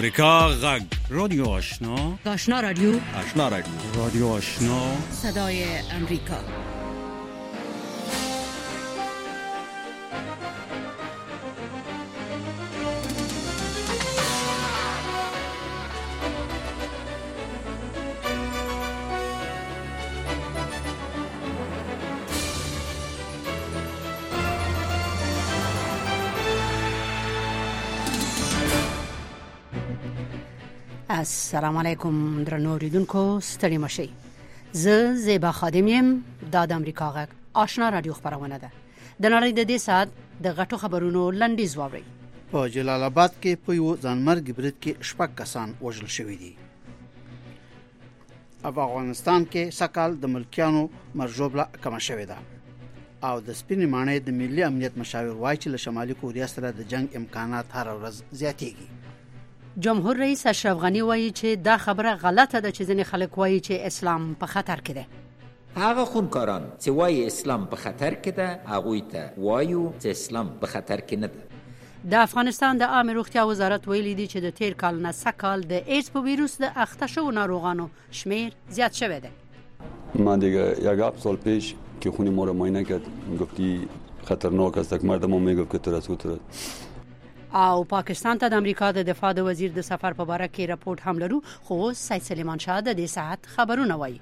امریکا غږ رادیو آشنا رادیو رادیو آشنا صدای امریکا. السلام علیکم درنو اوریدونکو، ستړي مشئ. زه زیبا خادم یم. د امریکا غږ آشنا رادیو خبرونه ده. د نړۍ د دې سات د غټو خبرونو لنډیز واورئ. په جلال آباد کې په یو ځانمرګ برید کې 6 کسان وژل شوي دي. افغانستان کې سکهال د ملکیانو مرجوبله کم شوې ده او د سپینې ماڼۍ د ملي امنیت مشاور وایي چې له شمالي کوریا سره د جنگ امکانات هر ورځ زیاتېږي. جمهور رئیس اشرف غنی وایي چې دا خبره غلطه ده چې ځینې خلک وایي چې اسلام په خطر کې ده. هغه خونکاران چې وایي اسلام په خطر کې ده، هغوی ته وایو چې اسلام په خطر کې نه ده. د افغانستان د عامه روغتیا وزارت ویلي دی چې د تیر کال نه سکهال د ایډز په ویروس د اخته شوو ناروغانو شمیر زیات شوی دی. من دیگه یک سال پیش که خونی ما رو معاینه کرد گفتی خطرناک است، یک مردم هم میگفت که ترسوت. او پاکستان ته د امریکا د دفاع د وزیر د سفر په اړه کې راپورټ هم لرو، خو سید سلیمان شاه د دې ساعت خبرونه وایي.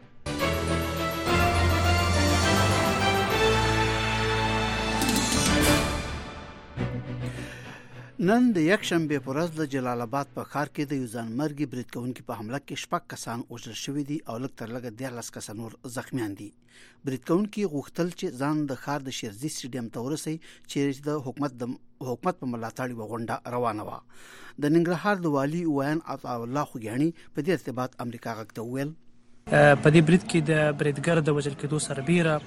نن د یک شنبه په ورځ د جلال آباد په ښار کې د یو ځانمرګي برید کوونکي په حمله کې 6 کسان وژل شوي دي او لږ تر لږه 13 کسان نور زخمیان دي. برید کوونکي غوښتل چې ځان د ښار د شیرزي سټیډیم ته ورسوي چې د حکومت په ملاتړ یوه غونډه روانه وه. د ننګرهار د والي ویان عطا الله خوږیاڼي په دې ارتباط امریکا غږ ته وویل په دې برید کې د بریدګر د وژل کېدو سربیره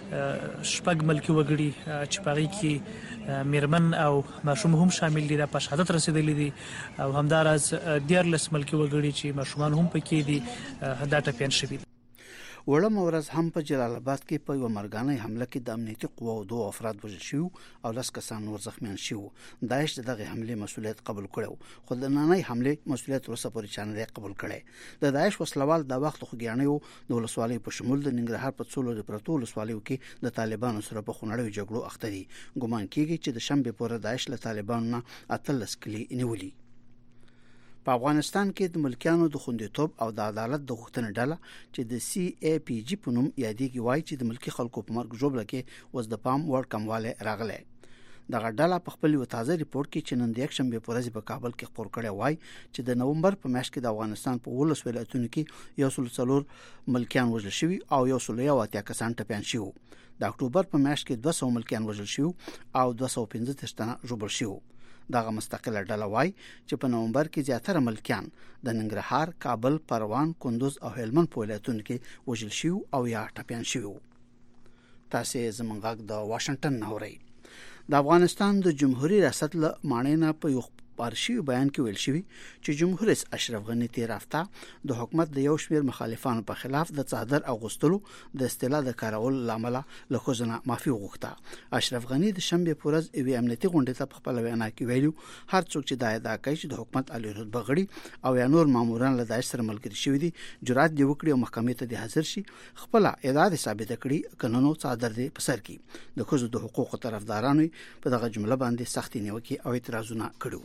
6 ملکي وګړي چې په هغې کې میرمن او ماشوم هم شامل دي، د په شهادت رسېدلي دي او همداراز 14 ملکي وګړي چې ماشومان هم پکې دي دا ټپیان شوي دي. وړم ورځ هم په جلال آباد کې په یو مرګانه حمله کې د امنیتي قواو 2 افراد وژل شوي او 10 کسان نور زخمیان شوي. داعش دغه حمله مسؤلیت قبول کړو، خو د نننۍ حمله مسؤلیت وروسته پورې چا نه قبول کړي. د داعش وسلوال د وخت خوګیانیو د ولسوالۍ په شمول د ننګرهار په څولو د پرتو ولسوالیو کې د طالبانو سره په خونړیو جګړو اخته دي. ګومان کیږي چې د شنبه پورې داعش له طالبانو نه 18 کلی نیولي. په افغانستان کې د ملکیانو د خوندیتوب او د عدالت د غوښتنې ډله چې د CAPG په نوم یادېږي وایي چې د ملکی خلکو په مرګ ژوبله کې اوس د پام وړ کموالی راغلی. دغه ډله په خپل یو تازه ریپورت کې چې نن د یک شنبې په ورځ په کابل کې خپور کړی وایي چې د نومبر په میاشت کې د افغانستان په 19 ولایتونو کې 104 ملکیان وژل شوي او 180 کسان ټپیان شوي. د اکتوبر په میاشت کې 200 ملکیان وژل شوي او 215 تنه ژوبل شوي. دغه مستقله ډله وایي چې په نومبر کې زیاتره ملکیان د ننګرهار، کابل، پروان، کندوز او هلمند په ولایتونو کې وژل شوي او یا ټپیان شوي. تاسو زموږ غږ د واشنگټن نه اورئ. د افغانستان د جمهوریت ریاست له ماڼۍ نه په یو پارشي بیان کې ویل شوی چې جمهور رئیس اشرف غنی تیر هفته د حکومت د یو شمېر مخالفانو په خلاف د څادر اغوستلو د اصطلاح د کارول لامل له خزانه معافي وغوښته. اشرف غنی د شنبه په ورځ یوې امنیتي غونډې ته په خپل وینا کې ویلو هر څوک چې دا ادعا کوي چې د حکومت عالی رتبه غړي او یا نور ماموران له داعش سره ملګري شوي دي جرأت دی وکړي او محکمې ته د حاضر شي، خپل ادعا ثابت کړي قانونو څادر دی په سر کې. د خزو د حقوقو طرفدارانو په دغه جمله باندې سختي نیوکې او اعتراضونه کړو.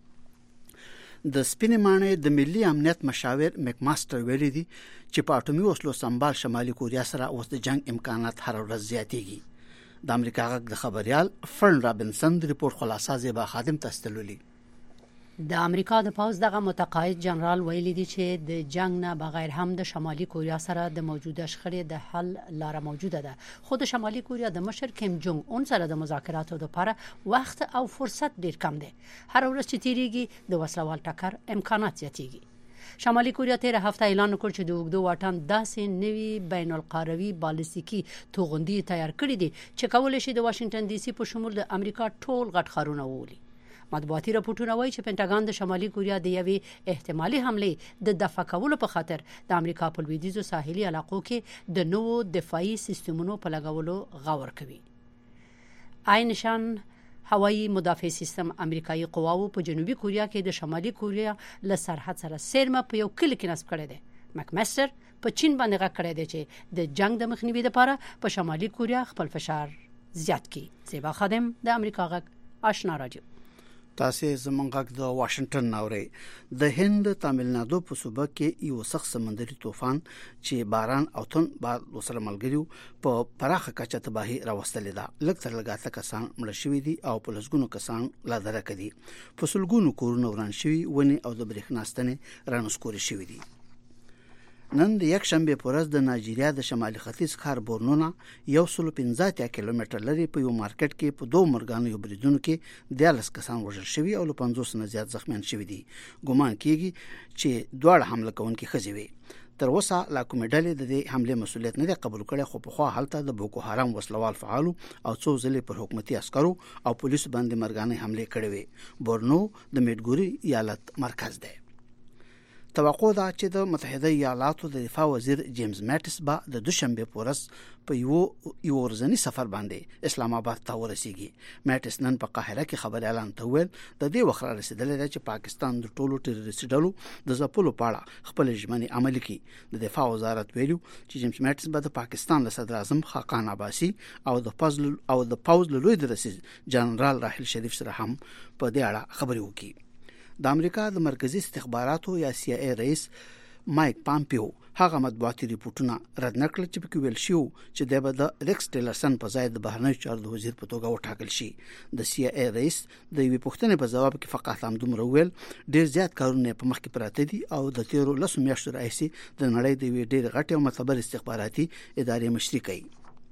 د سپینې ماڼۍ د ملي امنیت مشاور میک ماستر ویلي دي چې په اټومي وسلو سمبال شمالي کوریا سره اوس د جنگ امکانات هر ورځ زیاتېږي. د امریکا غږ د خبريال فرن رابنسن د ریپورت خلاصه زیبا خادم تستلولي. د امریکا د پوز دغه متقاعد جنرال ویلي دی چې د جنگ نه بغیر هم د شمالي کوریا سره د موجوده شخړې د حل لاره موجوده ده، خو د شمالي کوریا د مشر کیم جونګ اون سره د مذاکراتو لپاره وخت او فرصت ډیر کم دی. هر ورځ چې تیریږي د وسلوال ټکر امکانات زیاتېږي. شمالي کوریا تیر هفته اعلان وکړ چې د اوږدو واټن داسې نوي بین القاروي بالستیکي توغندي تیار کړي دي چې کولای شي د واشنگټن ډي سي په شمول د امریکا ټول غټ ښارونه وولي. مطبوعاتي راپورټونه وایي چې پینټاګان د شمالي کوریا د یوې احتمالي حملې د دفع کولو په خاطر د امریکا په لویدیځو ساحلي علاقو کې د نوو دفاعي سیستمونو په لګولو غور کوي. عین شان هوایي مدافع سیستم امریکایي قواو په جنوبي کوریا کې د شمالي کوریا له سرحد سره سیرمه په یو کلی کې نصب کړی دی. مکمستر په چین باندې غږ کړی دی چې د جنگ د مخنیوي لپاره په شمالي کوریا خپل فشار زیات کړي. زیبا خادم د امریکا غږ آشنا رادیو. تاسو زمونږ غږ د واشنگټن ناوړي. د هند تامل نادو په صوبه کې یو سخت سمندري طوفان چې باران او تون باد وسره ملګریو په پراخه کچه تباہي راوستلې ده. لږ تر لږه ته کسان مړ شوي دي او په لسګونو کسان لا درک دي. په سلګونو کورونه وران شوي، ونی او د برېښنا ستنې رانسکوري شوي دي. نن د یک شنبه په ورځ د نایجیریا د شمالي ختیځ ښار بورنو 115 کیلومتر لري په یو مارکیټ کې په دوه مرګانو یو بریدونو کې 14 کسان وژل شوي او له 50 نه زیات زخمیان شوي دي. ګومان کیږي چې دواړه حمله کوونکي ښځې وي. تر اوسه لا کومې ډلې د دې حمله مسؤلیت نه قبول کړي، خو په خوا حالت د بوکو حرام وسلوال فعالو او څو ځلې پر حکومتي عسکرو او پولیسو باندې مرګانه حمله کړې وي. بورنو د میډګوري ایالت مرکز دی. توقع ده چې د متحده ایالاتو د دفاع وزیر جیمز ماټس به د دوشنبه په ورځ په یو ورځنی سفر باندې اسلام آباد ته ورسیږي. ماټس نن په قاهره کې خبر اعلان ته ویل د دې وخت رسیدلې ده چې پاکستان د ټولو ټیرریست ډلو د ځپلو په اړه خپل ژمنې عملي کړي. د دفاع وزارت ویلو چې جیمز ماټس به د پاکستان له صدر اعظم خاقان عباسي او د پوز له لوی رئیس جنرال راحیل شریف سره هم په دې اړه خبرې وکړي. د امریکا د مرکزی استخباراتو یا CIA رئیس مایک پامپیو هغه مطبوعاتي ریپورتونه رد نکړل چې په کې ویل شو چې د ریکس ټیلرسن په ځای د بهرنیو چارو د وزیر په توګه وټاکل شي. د CIA رئیس د یوې پوښتنې په جواب کې فقط همدومره ویل ډیر زیات کارونه په مخ کې پراته دي او د 13 میاشتو راهیسې د نړۍ د یوې ډیر غټې او معتبر استخباراتي ادارې مشري کوي.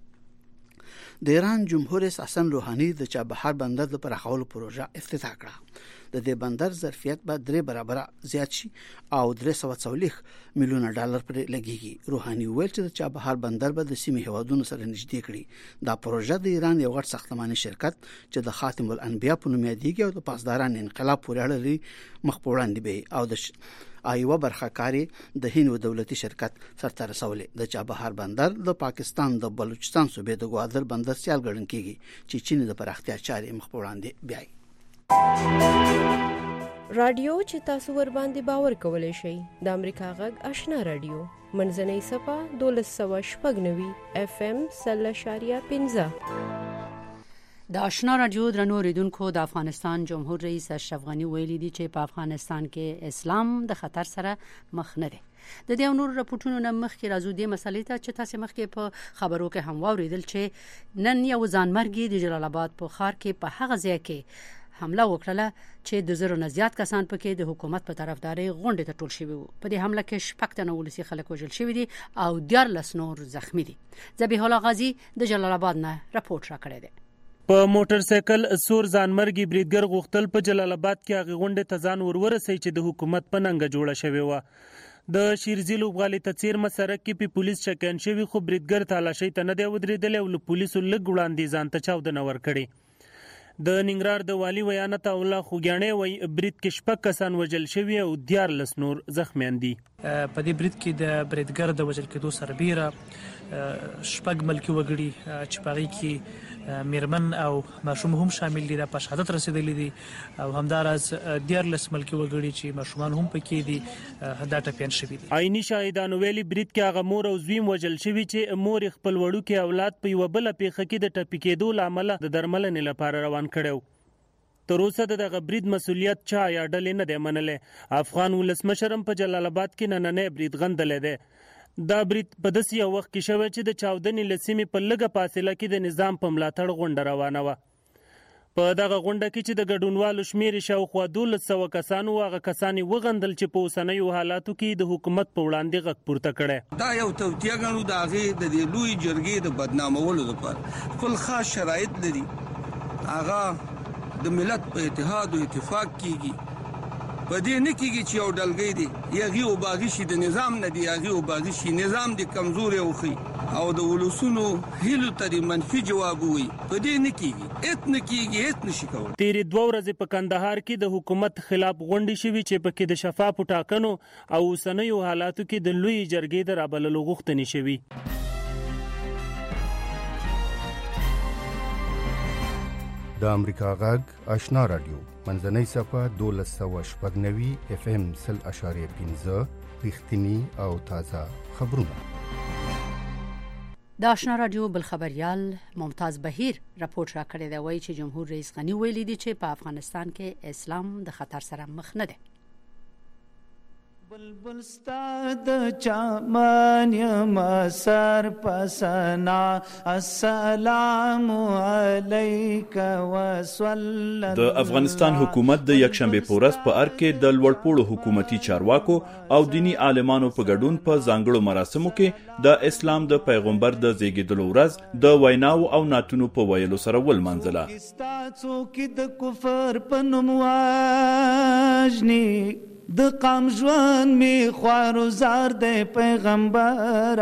د ایران جمهور رئیس حسن روحاني د چابهار بندر د پراخولو پروژه افتتاح کړه. د دې بندر ظرفیت به 3 برابر زیات شي او 340 میلیونه ډالر پرې لګيږي. روحاني ویل چې د چابهار بندر به د سیمې هوادونو سره نږدې کړي. دا پروژه د ایران یو غټ ساختماني شرکت چې د خاتم الانبیاء په نوم یادېږي او د پاسداران انقلاب پورې اړه لري مخ په وړاندې به او د ایوه برخه کاری د هند دولتي شرکت سرته رسولې. د چابهار بندر د پاکستان د بلوچستان صوبې د گوادر بندر سیال ګڼل کیږي چې چین د پراختیا چارې مخ په وړاندې بیاي. رادیو چې تاسو ور باندې باور کولای شئ د امریکا غږ آشنا رادیو منځنۍ صفه 1290 FM 0.15. د آشنا رادیو درنو اوریدونکو، د افغانستان جمهور رئیس اشرف غنی ویلي دی چې په افغانستان کې اسلام د خطر سره مخ نه دی. د دې نور راپورټونو نه مخکې راځو د مسلې ته چې تاسو مخکې په خبرو کې هم واوریدل چې نن یو ځانمرګي د جلال آباد په ښار کې په هغه ځای کې حمله وکړه چې د 1000 نه زیات کسان پکې د حکومت په طرفداري غونډه ته ټول شوي وو. په دې حمله کې 6 تنه ولسی خلک وژل شوي دي او 14 نور زخمی دي. ذبیح الله غازی د جلال آباد نه راپورټ راکړی دی. په موټر سایکل سور ځانمرګي بریدګر غوښتل په جلال آباد کې هغه غونډه ته ځان ورورسي چې د حکومت په ننګ جوړه شوی و. د شیرزی لوبغالي ته چیر مسرک کې په پولیس شکن شوی خو بریدګر تالاشي ته نه دی ودرېدل او پولیسو لږ وړاندې ځان ته چاودنه ور کړې. د ننګرهار د والی ویانت الله خوګیانې وای برید کې 6 کسان وژل شوی او 14 نور زخمیان دي. په دې برید کې د بریدګر د وژل کېدو سربېره 6 ملکی وګړي چې پاري کې میرمن او ماشوم هم شامل دي د شهادت رسیدلې دي او همدارس 14 ملکی وګړي چې ماشومان هم پکې دي دا ټپيان شوي دي. عیني شاهدانو ویلي برید کې هغه مور او زویم وژل شوی چې مور خپل وړو کې اولاد په یو بل پیخه کې د ټپي کېدو لامل د درملنې لپاره روان کړو. تر اوسه دغه برید مسولیت چا یا ډلې نه دی منلې. افغان ولسمشرم په جلال آباد کې نننې برید غندلې ده. دا برید په داسې یو وخت کې شوی چې د چاودنې لسیمې په لږه فاصله کې د نظام په ملاتړ غونډه روانه وه. په دغه غونډه کې چې د ګډونوالو شمیر شاوخوا 1200 کسانو هغه کسان وغندل چې په اوسنیو حالاتو کې د حکومت په وړاندې غږ پورته کړي. دا یو توتیا غنو د هغه د لوی جرګې د بدنامولو لپاره خپل خاص شرایط لري. هغه د ملت په اتحاد او اتفاق کېږي. په دې نه کېږي چې یو ډلګۍ دی یغي او باغی شي د نظام نه دی یغي او باغی شي نظام دی کمزوري او خي او د ولوسونو هیلو ته منفي جواب وي. په دې نه کېږي ات نه کېږي ات نشي کول. تیرې 2 ورځې په کندهار کې د حکومت خلاف غونډې شوي چې پکې د شفاف ټاکنو او اوسنیو حالاتو کې د لوی جرګې د رابللو غوښتنې شوي. د امریکا غږ آشنا رادیو منځنۍ صفه 1290 FM 0.15 رښتینی او تازه خبرونه. د آشنا رادیو بل خبريال ممتاز بهیر راپورټ را کړی دی وایي چې جمهور رئیس غنی ویلي دی چې په افغانستان کې اسلام د خطر سره مخ نه دی. بلبل ستاد چمن یم سر پسنا السلام علیک وصلی. د افغانستان حکومت د یکشنبه په ورځ په ارګ کې د لوړپوړو حکومتي چارواکو او دینی عالمانو په ګډون په ځانګړو مراسمو کې د اسلام د پیغمبر د زیږیدلو ورځ د ویناو او نعتونو په ویلو سره ولمانځله. ستاسو کې د کفر په نوم واجنی د قام ژوند می خوارو زار د پیغمبر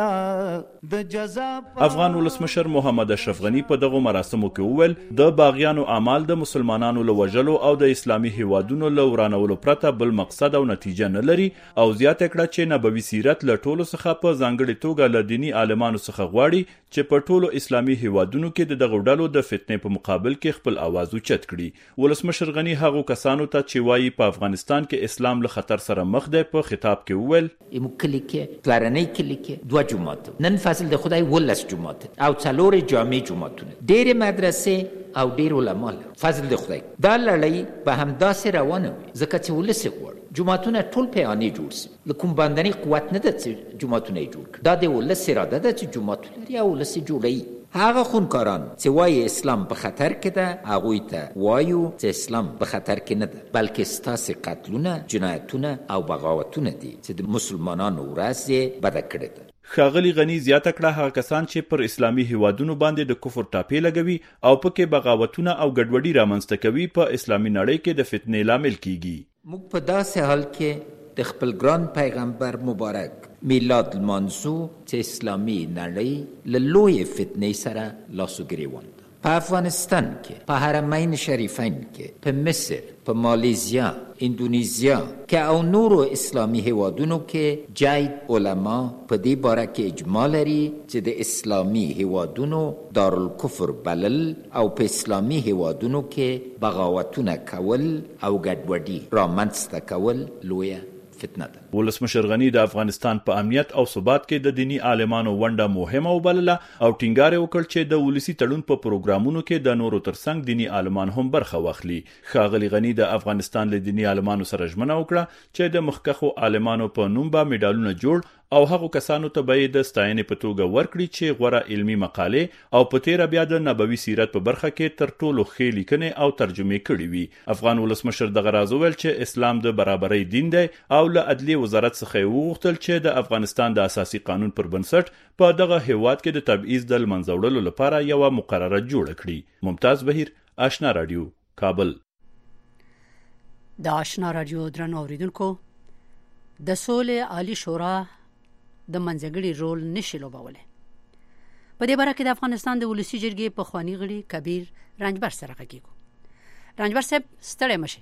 د جزا. افغان ولسمشر محمد اشرف غنی په دغه مراسمو کې وویل د باغیانو اعمال د مسلمانانو له وژلو او د اسلامي هیوادونو له ورانولو پرته بل مقصد او نتیجه نه لري او زیاته کړه چې نبوي سیرت له ټولو څخه په ځانګړي توګه له دینی عالمانو څخه غواړي چې په ټولو اسلامي هیوادونو کې دغه ډلو د فتنې په مقابل کې خپل आवाज اوچت کړي. ولسمشر غنی هغه کسانو ته چې وایي په افغانستان کې اسلام له خطر سره مخ دی په خطاب کې وویل کلی کې پلارنۍ کلی کې دوه جماعت نن فضل د خدای ولس جماعت او څلور جامع جماعتونه ډېر مدرسې او ډېر علما فضل د خدای دا لړۍ به همداسې روانه وي ځکه چې ولس غواړي جماعتونه ټول پیانې جوړ شي لکه باندې قوت نه ده چې جماعتونه جوړ کړي دا د ولس اراده ده چې جماعتونه لري او ولس جوړي. هغه خونکاران چې وایي اسلام په خطر کې ده هغوی ته وایو چې اسلام په خطر کې نه ده بلکې ستاسې قتلونه جنایتونه او بغاوتونه دي چې د مسلمانانو ورځ یې بده کړې ده. ښاغلي غنی زیاته کړه هغه کسان چې پر اسلامي هیوادونو باندې د کفر ټاپې لګوي او پکې بغاوتونه او ګډوډي رامنځته کوي په اسلامي نړۍ کې د فتنې لامل کیږي. موږ په داسې حال کې د خپل ګران پیغمبر مبارک میلاد المانزو چې اسلامي نړۍ له لوی فتنې سره لاسو ګریوان ده. په افغانستان کې په حرمین شریفین کې په مصر په مالیزیا اندونیزیا که او نورو اسلامی هیوادونو کې جاید علما په دې باره کې اجماع لري چې د اسلامی هیوادونو دارالکفر بلل او په اسلامی هیوادونو کې بغاوتونه کول او ګډوډي رامنځته کول لویه فتنه ده. ولسمشر غنی د افغانستان په امنیت او ثبات کې د دینی عالمانو ونډه مهمه وبلله او ټینګار وکړ چې د ولسی تړون په پروګرامونو کې د نورو ترڅنګ دینی عالمان هم برخه واخلي. ښاغلي غنی د افغانستان له دینی عالمانو سره ژمنه وکړه چې د مخکخو عالمانو په نوم به میډالونه جوړ او هغه کسانو ته به د ستاینې په توګه ورکړي چې غوره علمي مقاله او په تیر بیا د نبوي سیرت په برخه کې تر ټولو ښې لیکنې او ترجمه کړي وي. افغان ولسمشر دغه راز ویل چې اسلام د برابرۍ دین دی او له عدلیه وزارت څخه وغوښتل چې د افغانستان د اساسي قانون پر بنسټ په دغه هیواد کې د تبعیض د منځه وړلو لپاره یو مقرره جوړه کړي. ممتاز بهیر آشنا رادیو کابل. د آشنا رادیو درنو اوریدونکو د سولې عالی شورا د منځګړي رول نشي لوبوله. په دې باره کې د افغانستان د ولسی جرګې په خواني غړي کبیر رنجبر سره غږیږو. رنجبر صاحب ستړی مشي.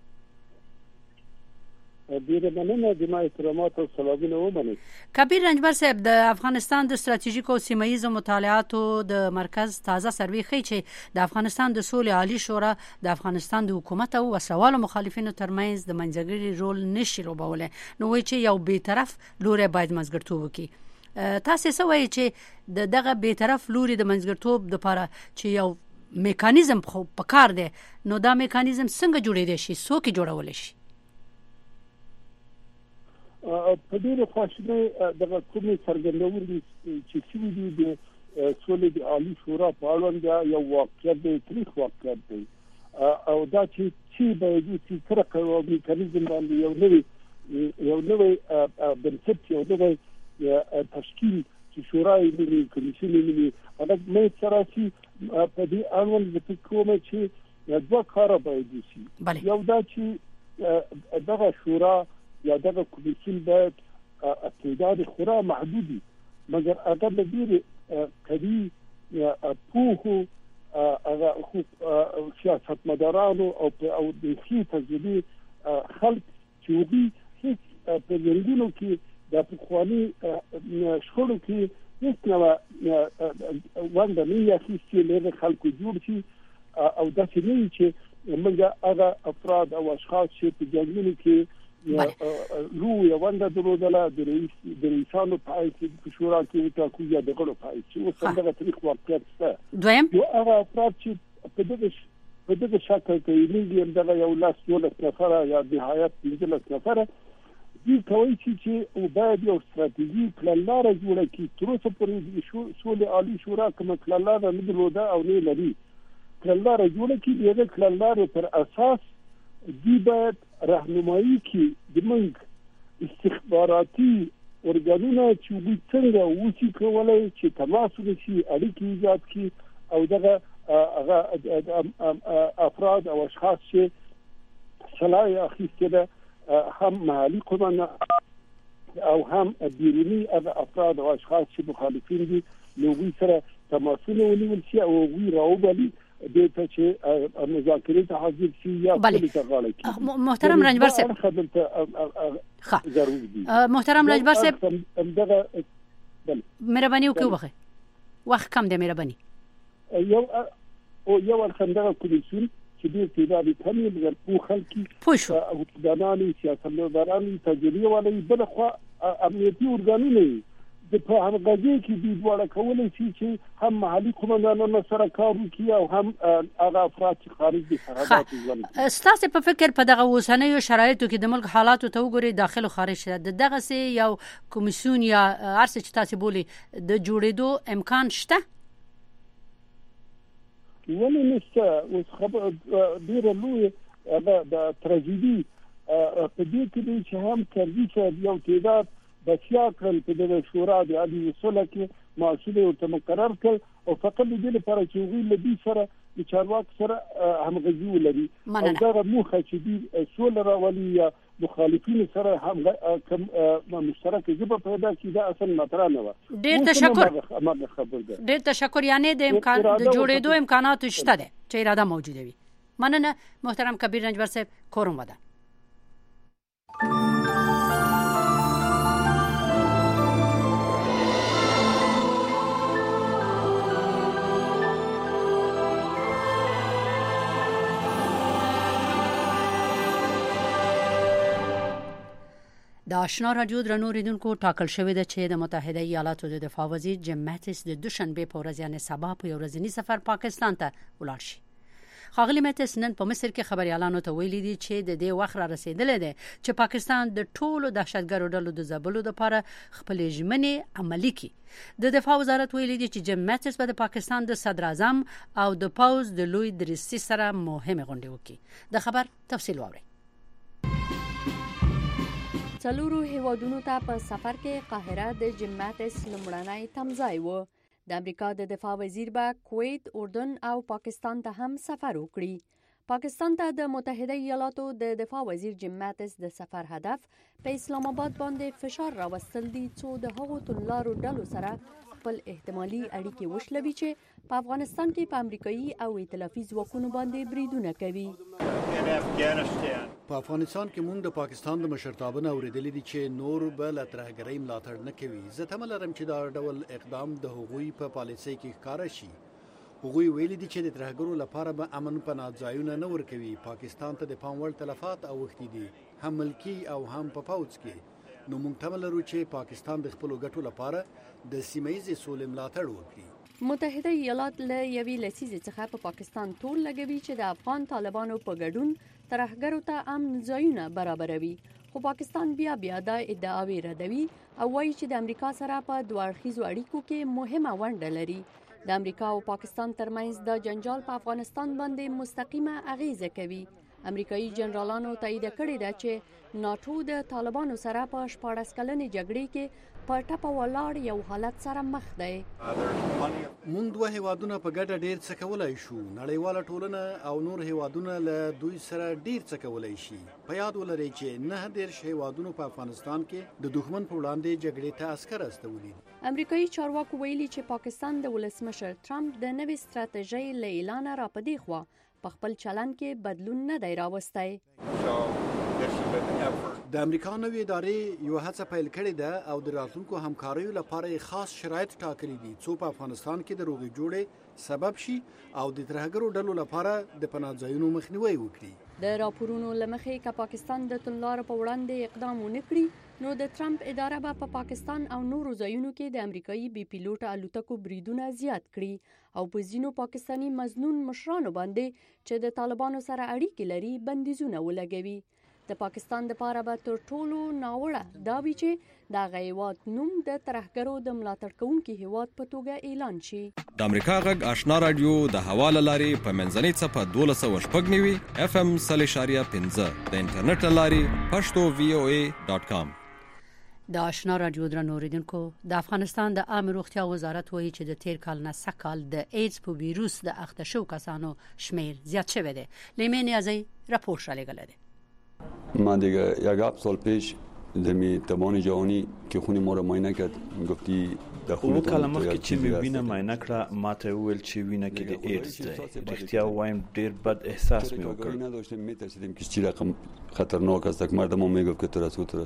ډیر مننه د ما احترامات او سلامونه ومنئ. کبیر رنجبر صاحب د افغانستان د ستراتیژیک او سیمه‌ایزو مطالعاتو د مرکز تازه سروې ښیي چې د افغانستان د سولې عالی شورا د افغانستان د حکومت او وسوالو مخالفینو ترمنځ د منځګړي رول نشي لوبوله. نو وایي چې یو بیطرف لوري باید منځګړیتوب وکړي. تاسو څه وایي چې دغه بیطرف لوري د منځګړیتوب لپاره چې یو میکانیزم خو پکار دی نو دا میکانیزم څنګه جوړېدای شي څوک جوړول شي؟ په ډېرو خواشینۍ دغه کومې څرګندونې چې شوي دي د سولې د عالي شورا په اړوند یو واقعیت دی تاریخ واقعیت دی او دا چې باید چې سره کوي میکانیزم باندې یو نوی بنسټ یو نوی تشکیل چې شورا یې ملي کمیسیون یې ملي هغه مې سره چې په دې اړوند د کومه چې دوه کاره باید وشي. یو دا چې دغه شورا یا دغه کمیسیون باید تعداد خورا محدودی مګر هغه د ډېرې قوي پوهو سیاستمدارانو او د ښې تجربې خلک چې هغوی هېڅ په جنګونو کې د پخواني شخړو کې هېڅ ونډه نه یې اخیستې له خلکو جوړ شي او دا چې نه چې موږ هغه افراد او اشخاص چې په جنګونو کې لو یو ونده درودله د رئیسانو پای کې په شورا کې ټاکو یا د غړو پای چې وسنګه تاریخ واقعیت څه دویم یو هغه افراد چې په دغه شکل کې لږ دغه یو لاس یو نفر یا د حیات 15 نفر دي کوي چې او باید یو ستراتیژي پلان جوړه کړي تر اوسه پورې سولې عالی شورا کوم پلان نه درلوده او نه لري پلان جوړه کړي دغه پلان پر اساس دی باید راهنمایي کې د موږ استخباراتي ارګانونه چې وي څنګه وسی کولای چې تماس وشي اړیکې ایجاد کړي او دغه افراد او اشخاص چې صلاحیت اخیسته هم محلي قومونه او هم بیرونی افراد او اشخاص چې مخالفین دي نو وی سره تماسونه ونیول شي او وی راوبلي دته چې مذاکرې ته حاضر شي یا کلی ته غاړه کړي. محترم رنجبر صاحب محترم رنجبر صاحب مهرباني وکړئ وخت کم دی مهرباني یو الخندقه کمیسیون چې دې تعداد کمی مګر په خلکي او داناني سیاستمداران تجربه ولې بل خو امنیتي ارګانونه د په همغږي کې د ډول کولای شي چې هم محلي قومندانانو سره کار وکړي او هم هغه افراد چې خارج دي سرحدات ژوند. ستاسو په فکر په دغه اوسنیو شرایطو کې د ملک حالاتو ته وګورئ داخل او خارج دغه سي یو کمیسیون یا ارڅ چې تاسو بولی د جوړېدو امکان شته؟ ولې نشته؟ اوس خبر ډیره لوی د تراژیدي په دې کې چې هم کړي چې یو تعداد بچیا کړل په دغه شورا د عالی اصول کې مسؤلیت او مقرر کړ او فقط دې لپاره چې ویل لدی سره د چارواکو سره همغږي ولري او دا موخه چې دې اصول راولي یا مخالفین سره هم مشترک ژبه پیدا کړي دا اصل مطلب نه و. ډېر تشکر یعنی د امکان د جوړېدو امکانات شته ده چې اراده موجوده وي. مننه محترم کبیر رنجبر صاحب کوم ودا. د آشنا رادیو درنو ریدونکو ټاکل شوې ده چې د متحده ایالاتو د دفاع وزیر جیم ماتیس د دوشنبه په ورځ یعنی سبا په ورځنی سفر پاکستان ته ولاړ شي. خاغلی ماتیس نن په مصر کې خبريالانو ته ویلي دي چې د دې وخت را رسیدلې ده چې پاکستان د ټولو دهشتګرو ډلو د ځبلو لپاره خپل ژمنې عملي کړي. د دفاع وزارت ویلي دي چې جیم ماتیس به د پاکستان د صدر اعظم او د پوز د لوی درسي سره مهمه غونډه وکړي. د خبر تفصیل واورئ. څلورو هیوادونو ته په سفر کې قاهره د جیم ماتیس لومړنی تمځای و. د امریکا د دفاع وزیر به کویت، اردن او پاکستان ته هم سفر وکړي. پاکستان ته د متحده ایالاتو د دفاع وزیر جیم ماتیس د سفر هدف په اسلام آباد باندې فشار راوستل دي څو د هغو توندلارو ډلو سره خپل احتمالي اړیکې وشلوي چې په افغانستان کې په امریکایي او ائتلافي ځواکونو باندې بریدونه کوي. په افغانستان کې موږ د پاکستان د مشرتابه اوریدلې دي چې نور به له ترهګرۍ ملاتړ نه کوي. زه تمه لرم چې دا ډول اقدام د هغوی په پالیسۍ کې ښکاره شي. هغوی ویلي دي چې د ترهګرو لپاره به امن پناه ځایونه نه ورکوي. پاکستان ته د پام وړ تلفات اوښتي دي هم ملکي او هم په پوځ کې. نو موږ تمه لرو چې پاکستان د خپلو ګټو لپاره د سیمه ییزې سولې ملاتړ وکړي. متحده ایالات له یوې لسیزې څخه په پاکستان تور لګوي چې د افغان طالبانو په ګډون ترهګرو ته امن ځایونه برابروي. خو پاکستان بیا دا ادعاوې ردوي او وایي چې د امریکا سره په دوه اړخیزو اړیکو کې مهمه ونډه لري. د امریکا او پاکستان ترمنځ د جنجال په افغانستان باندې مستقیمه اغیزه کوي. امریکایي جنرالانو تایید کړی دی چې ناتو د طالبانو سره په 14 کلنې جګړې کې په ټپه ولاړ یو حالت سره مخ دی. موږ دوه هیوادونه په ګډه ډیر څه کولای شو. نړیواله ټولنه او نور هیوادونه له دوی سره ډیر څه کولای شي. په یاد ولرئ چې 9 هیوادونو په افغانستان کې د دښمن په وړاندې جګړې ته عسكر استولي. امریکایي چارواکو ویلي چې پاکستان د ولسمشر ټرمپ د نوې ستراتیژۍ له اعلان را پدې خوا په خپل چلن کې بدلون نه دی راوستی. د امریکا نوې ادارې یو هڅه پیل کړې ده او د راتلونکو همکاریو لپاره خاص شرایط ټاکلي دي څو په افغانستان کې د روغې جوړې سبب شي او د ترهګرو ډلو لپاره د پناه ځایونو مخنیوي وکړي. د راپورونو لمخې که پاکستان د توندلارو په وړاندې اقدام ونه کړي نو د ټرمپ اداره به په پاکستان او نورو ځایونو کې د امریکایي بي پیلوټ الوتکو بریدونه زیات کړي او په ځینو پاکستاني مظنون مشرانو باندې چې د طالبانو سره اړیکې لري بندیزونه ولګوي. د پاکستان د پاره به تر ټولو ناوړه دا وی چې د غیوات نوم د ترهګرو د ملاتړ کوونکي هیواد په توګه اعلان شي. د امریکا غږ آشنا رادیو د حواله لاري په منځنۍ صفه 1290 FM 3.15 د انټرنیټ لاري pashto.voa.com. د آشنا رادیو درنوریدونکو د افغانستان د عامه روغتیا وزارت وایي چې د تیر کال نه سکهال د ایډز په ویروس د اخته شو کسانو شمیر زیات شوی دی. لیمن ازی راپور را لګل دی. من دیگه یک هفت سال پیش دمی تبان جهانی که خونی ما را معاینه کرد گفتی در خونتان کلمه که چی میبینه معاینه کرد ما ته ویل چې وینه کې د ایډز دی. رښتیا وایم ډیر بد احساس می وکړ. نداشتیم میترسیدیم که چی رقم خطرناک است. مردم هم میگفت که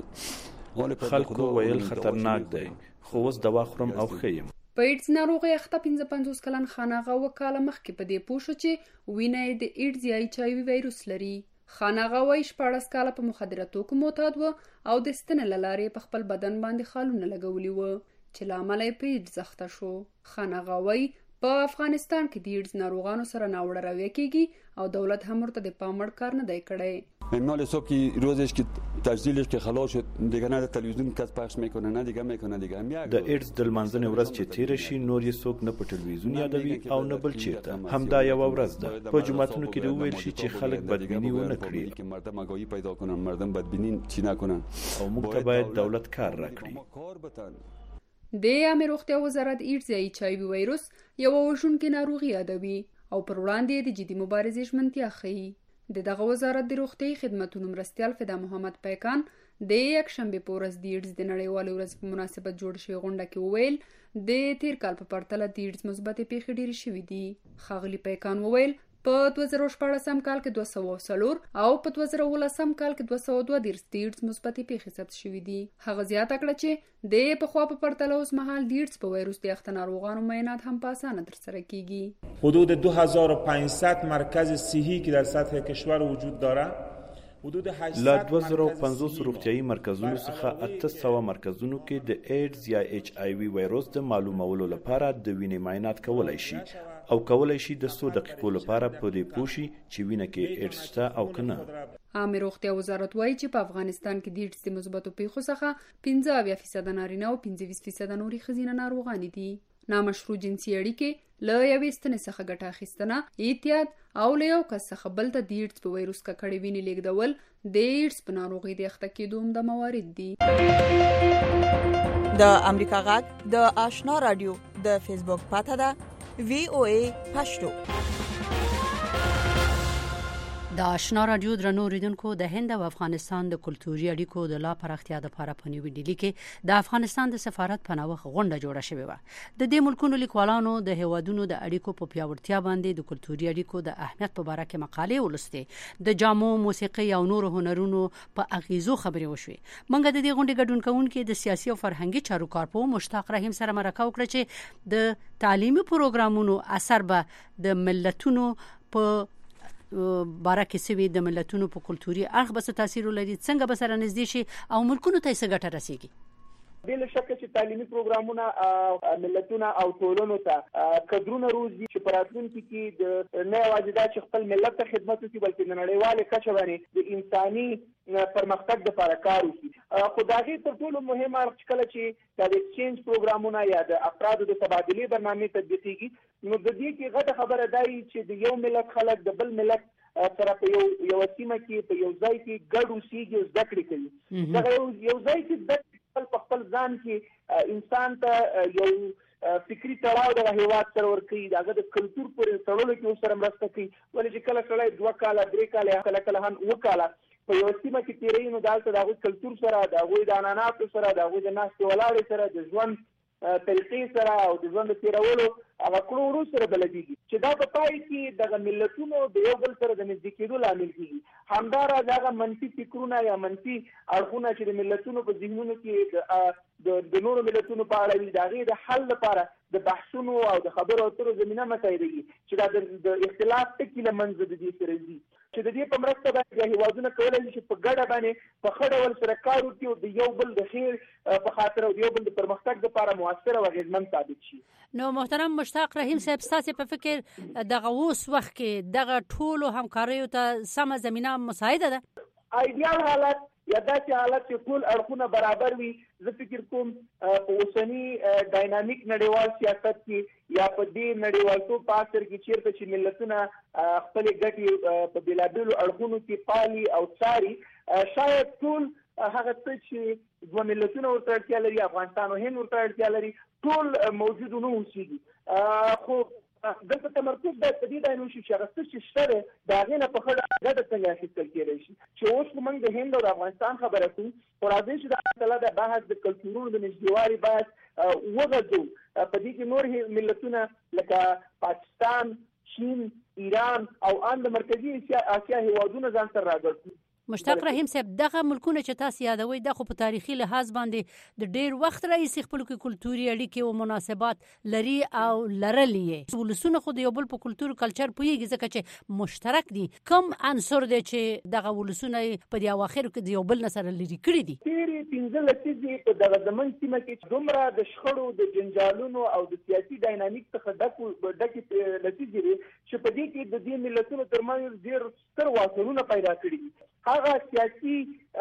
ترس خلکو ویل خطرناک دی خو اوس دوا خورم او خیم. په ایډز ناروغي اخته 55 کلن خاناغه وکاله مخکې په دې پوښتنه چې وینه د ایډز یا ایچ آی وی وایروس لري. خاناغه وای 14 کاله په مخدره توکو معتاد و او د ستنې لارې په خپل بدن باندې خالونه لګولي و چې لامل یې په ایډز اخته شو. خاناغه وای په افغانستان کې د ایډز ناروغانو سره ناوړه رویه کیږي او دولت هم ورته د پامړ کار نه دی کړی. مال حساب که روزش که تجلیلش که خلاص شد دیگه نه تلویزیون کس پخش میکنه نه دیگه میکنه دیگه د ایډز د لمانځنې ورځ چې تیر شي نور یې څوک نه په تلویزیون یادوي او نه بل چیرته همدا یو ورځ ده. په جمعتونو کې د ویل شي چې خلک بدبینی ونه کړي که مردم آگاهی پیدا کنن مردم بدبینی چی نکنن او موږ ته باید دولت کار راکړي. د عامه روغتیا وزارت ایډز یا ایچ آی وی وایروس یو وژونکې ناروغي یادوي او پر وړاندې د جدي مبارزې ژمنتیا ښيي. دغه وزارت د روغتي خدماتو مرستيال فدا محمد پیکان د یک شنبه په ورځ د ایډز د نړیوال ورځ په مناسبت جوړ شوی غونډه کې وویل د تیر کال په پرتله د ایډز مثبت پیښې ډېرې شوې دي. خاغلی پیکان وویل په 2014 کال کې 204 او په 2019 کال کې 202 د ایډز مثبت پیښې ثبت شوې دي. هغه زیاته کړه چې د په خوا په پرتله اوس مهال د ایډز په وایروس د اخته ناروغانو معاینات هم په اسانه ترسره کیږي. حدود 2500 مرکز صحی که در سطح کشور وجود دارد له 2050 روغتیايي مرکزونو څخه 800 مرکزونو کې د ایډز یا ایچ آی وی وایروس د معلومولو لپاره د وینې معاینات کولای شي او کولای شي د 100 دقیقو لپاره په دې پوښي چې وینه کې ایډز شته او کنه. عامه روغتیا وزارت وایي چې په افغانستان کې د ایډز د مثبتو پیښو څخه 15% نارینه او 25% نوري ښځینه ناروغان دي. نامشروع جنسي اړیکې له یوې ستنې څخه ګټه اخیستنه احتیاط او له یو کس څخه بل ته د ایډز په وایروس ککړې وینې لیږدول د ایډز په ناروغۍ د اخته کېدو د موارد دي. د امریکا غږ د آشنا رادیو د فیسبوک پاته ده VOA پښتو. د آشنا رادیو درنو ریدونکو د هند او افغانستان د کلتوري اړیکو د لا پراختیا لپاره په نیو ډیلی کې د افغانستان د سفارت په نوښت غونډه جوړه شوې و. د دې ملکونو لیکوالانو د هیوادونو د اړیکو په پیاوړتیا باندې د کلتوري اړیکو د اهمیت په اړه کې مقالې ولستې. د جامو، موسیقي او نورو هنرونو په اغیزو خبرې وشوې. موږ د دې غونډې ګډون کوونکو د سیاسي او فرهنګي چارو کارپو مشتاق رحیم سره مرکه وکړه چې د تعلیمي پروګرامونو اثر به د ملتونو په بارکه سوي د ملتونو په کلتوري اړخ به تاثیر لري څنګه به سره نږدې شي او ملکونو ته څه ګټه رسیږي. بل شک چې تعلیمي پروګرامونه ملتونه او ټولنو ته کډرونه روزي چې پراتونکو کې د نه واجبات چې خپل ملت ته خدمت وکړي بلکې د نړیوال کچه باندې د انساني پرمختګ لپاره کار وکړي. خو دا غي تر ټولو مهمه کله چې د ایکسچینج پروګرامونه یا د افرادو د تبادلې برنامه تطبیقيږي نو د دې کې غټه خبره دی چې د یو ملت خلک د بل ملت سره په یو سیمه کې په یو ځای کې ګډ اوسېږي زده کړې کوي. دا یو ځای کې په خپل ځان کې انسان ته یو فکری تړاو د هیواد سره ورکړي داغه د کلچر پورې تړلو کې سره مرسته کوي. ولې چې کله کله 2 کاله 3 کاله کله هم 2 کاله په یو سیمه کې تیرې نو دالته دغه کلچر سره دغه د اناناتو سره دغه د ناس ولاړې سره د ژوند طریقې سره او د ژوند تیرولو هغه کړو سره بلديږي چې دا په پای کې د ملتونو د یو بل سره د نږدې کېدو لامل کیږي همدارا دغه منفي فکرونه یا منفي اړخونه چې د ملتونو په ذهنونو کې د نورو ملتونو په اړه وي دغه د حل لپاره د بحثونو او د خبرو اترو زمينه مساعدېږي چې دا د اختلاف ټکي لمنځه د دې سره دي چې د دې په مرسته باندې هیوادونه کولای شي په ګډه باندې په خړه ول سره کار وکړي او د یو بل د خیر په خاطر او د یو بل د پرمختګ لپاره موثر او اغیزمن ثابت شي. نو محترم مشتاق رحیم صاحب ستاسو په فکر دغه اوس وخت کې دغه ټولو همکاریو ته سم زمينه مساعده ده؟ ایډیال حالت یا داسې حالت چې ټول اړخونه برابر وي زه فکر کوم په اوسنی ډاینامیک نړیوال سیاست کې یا په دې نړیوالتوب په اثر کې چیرته چې ملتونه خپل ګټې په بېلابېلو اړخونو کې پالي او څاري شاید ټول هغه څه چې دوه ملتونه ورته اړتیا لري افغانستان او هند ورته اړتیا لري ټول موجود نه اوسېږي خو دلته تمرکز باید په دې باندې وشي چې هغه څه چې شته د هغې نه په ښه ډاډه څنګه اخیستل کېدای شي چې اوس خو موږ د هند او د افغانستان خبره کوو خو راځئ چې دا مسله د بحث د کلتورونو د نږدېوالي بحث وغځوو په دې کې نور ملتونه لکه پاکستان چین ایران او ان د مرکزي اسیا هیوادونه ځان سره راګرځي. مشتاق رحیم صاحب دغه ملکونه چې تاسو یادوي د خو په تاریخي لحاظ باندې د ډیر وخت راځي خپل کلتوري اړیکې او مناسبات لري او لرلې ولسونه خو د یو بل په کلتور کلچر پویږي ځکه چې مشترک دي کم عنصر دي چې دغه ولسونه په دی اواخر کې د یو بل سره لري کړی دي تیری 15 لسیزې په دغه زمن سیمه کې دومره د شخړو د جنجالونو او د سیاسي ډاینامیک څخه ډکې لسیزې چې په دې کې د دې ملتونو ترمنځ ډیر ستر واټنونه پیدا کړي دي هغه سیاسي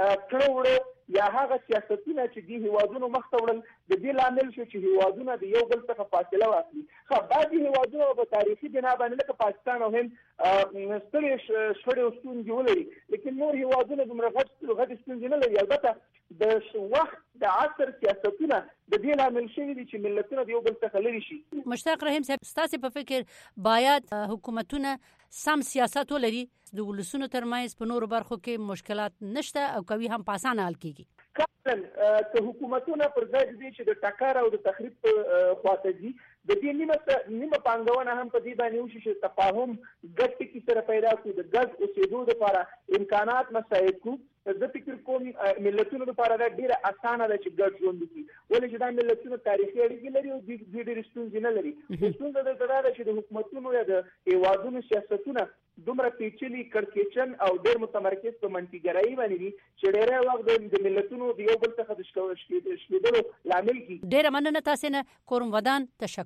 کړوړو یا هغه سیاستونه چې د هیوادونو مخ ته وړل د دې لامل شو چې هیوادونه د یو بل څخه فاصله واخلي خو بعضي هیوادونه په تاریخي بنا باندې لکه پاکستان او هند ستړي شخړې او ستونزې ولري لیکن نور هیوادونه دومره غټ ستونزې نه لري البته د وخت د عصر سیاستونه د دې لامل شوي دي چې ملتونه د یو بل څخه لري شي. مشتاق رحیم صاحب ستاسو په فکر باید حکومتونه سم سیاست ولري د ولسونو ترمنځ په نورو برخو کې مشکلات نشته او کوي هم په اسانه حل کیږي کله چې حکومتونه پر ځای دي چې د ټکر او د تخریب خواته دي د دې نیمه پانګونه هم په دې باندې وشي چې تفاهم ګډ کې سره پیدا کړي د ګډ اوسېدو لپاره امکانات مساعد کړي زه فکر کوم ملتونو لپاره دا ډیره اسانه ده چې ګډ ژوند وکړي ولې چې دا ملتونه تاریخي اړیکې لري او د ډېر ستونزې نه لري ستونزه دا ده چې د حکومتونو یا د هیوادونو سیاستونه دومره پیچلي کړکېچن او ډېر متمرکز په منطقګرایي باندې دي چې ډېری وخت د ملتونو د یو بل څخه د شلېدلو لامل کیږي. ډېره مننه تاسو نه کوم ودان تشکر.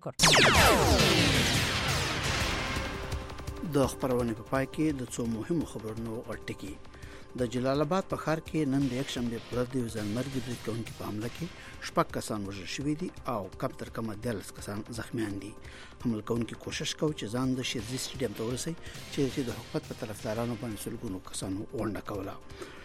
د خبرونه په پای کې د څو مهمو خبرونو اړتکی د جلال آباد په ښار کې نن د یک شنبه پر ورځ د ځانمرګي برید کوونکي په حمله کې شپږ کسان وژل شوي دي او کم تر کمه 10 کسان زخمیان دي. حمله کوونکي کوشش کوي چې ځان د شیرزي سټیډیم ته ورسوي چې د حکومت په طرفدارانو باندې سلګونو کسانو ونډه کوله.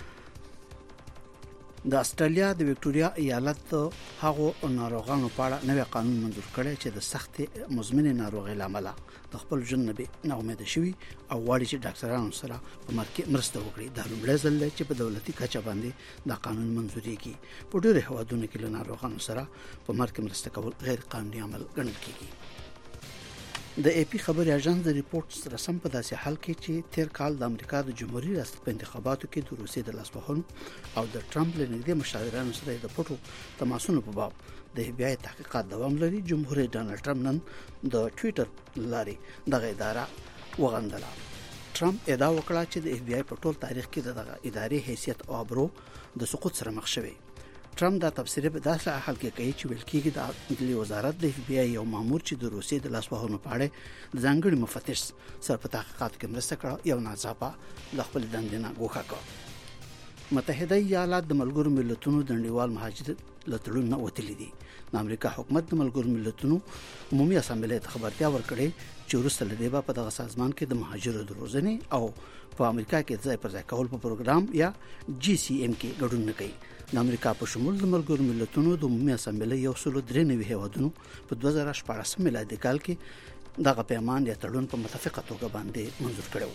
د استرالیا د وکټوريا ایالت هغه ناروغانو په اړه نوې قانون منظور کړی چې د سخت مزمن ناروغۍ لامل د خپل ژوند نه امید شوي او غواړي چې ډاکټرانو سره په مرکه مرسته وکړي. دا لومړی ځل دی چې په دولتي کچه باندې دا قانون منظورېږي. په ډېرو هیوادونو کې له ناروغانو سره په مرکه مرسته کول غیر قانوني عمل ګڼل کیږي. د اي پی خبري اژانس د ریپورت سره سم په داسې حال کې چې تیر کال د امریکا د جمهوریت ریاست په انتخاباتو کې د روسیې د لاسوهنو او د ټرمپ له نږدې مشاورانو سره د پټو تماسونو په باب د FBI تحقیقات دوام لري. جمهور رئیس ډانلډ ټرمپ نن د ټوئیټر لاري دغه اداره وغندله. ټرمپ ادعا وکړه چې د FBI په ټول تاریخ کې دغه ادارې حیثیت او ابرو د سقوط سره مخ شوی. ټرمپ دا تفسیر په داسې حال کې کوي چې ویل کېږي د عدلي وزارت د FBI یو مامور چې د روسیې د لاسوهنو په اړه د ځانګړي مفتش سره په تحقیقاتو کې مرسته کړې یو ناڅاپه د خپل دندې نه ګوښه کړ. متحده ایالات د ملګرو ملتونو د نړیوال مهاجرت لټړون نه وتلی دي. د امریکا حکومت د ملګرو ملتونو عمومي اسامبلې ته خبرتیا ورکړې چې وروسته له دې په دغه سازمان کې د مهاجرو د روزنې او په امریکا کې ځای پر ځای کول په پروګرام یا GCM کې ګډون نه کوي. د امریکا په شمول د ملګرو ملتونو د عمومي اسامبلې یو سل 93 هیوادونو په 2014 میلادي کال کې دغه پیمان یا تړون په متفقه توګه باندې منظور کړو.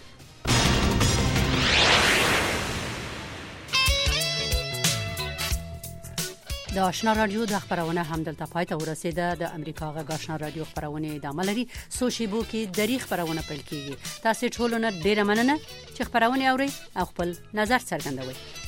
د آشنا رادیو د خبرونه هم دلته پای ته ورسیده. د امریکا غږ آشنا رادیو خبرونه ادامه لري. سوشيبو کې د خبرونه پیل کیږي. تاسو ټولونه ډیره مننه چې خبرونه اورئ او خپل نظر څرګندوئ.